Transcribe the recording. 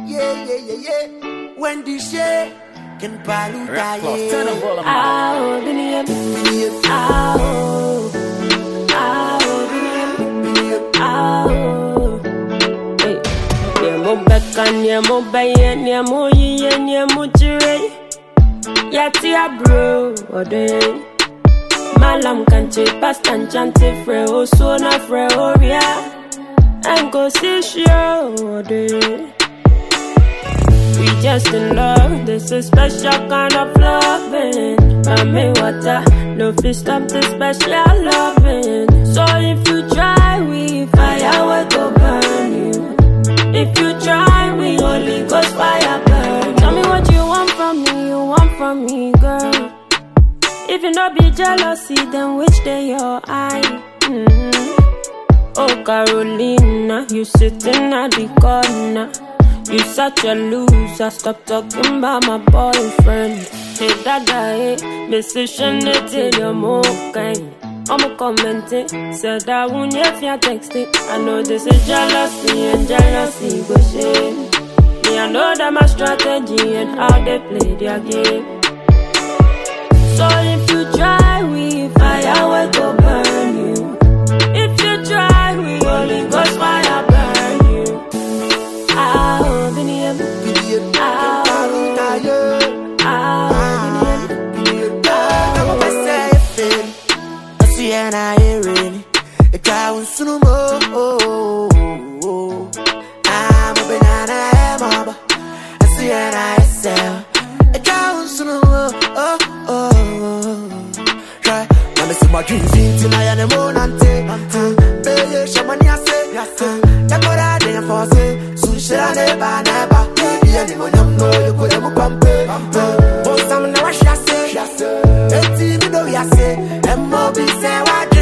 When the shade can paluta, Malam can't past and chante freo, so na freo, and go see show. We just in love, this is special kind of loving. Mami water, no fish stop the special loving. So if you try, we fire will go burn you. If you try, we Holy Ghost fire burn. Tell me what you want from me, girl. If you not be jealousy, then which day your eye? Oh Carolina, you sitting at the corner. You such a loser, stop talking about my boyfriend. Hey dada, hey, decision till you're more kind. I'm commenting, said I won't if you're texting. I know this is jealousy and jealousy go shame. Me, I know that my strategy and how they play their game. So if you try, we fire will go burn you. If you try, we Holy Ghost fire burn you. I'll be near you. And I hear it. A cow soon more. I'm a banana, I'm I see and I sell. A cow soon more. Try. When I see my dreams in I am a monante. Baby, shaman, I say. That's what I didn't forsake. So should I never. Baby, anyone know you could have pump it. But some never shall say. Let's see me know ya say. And more be say what.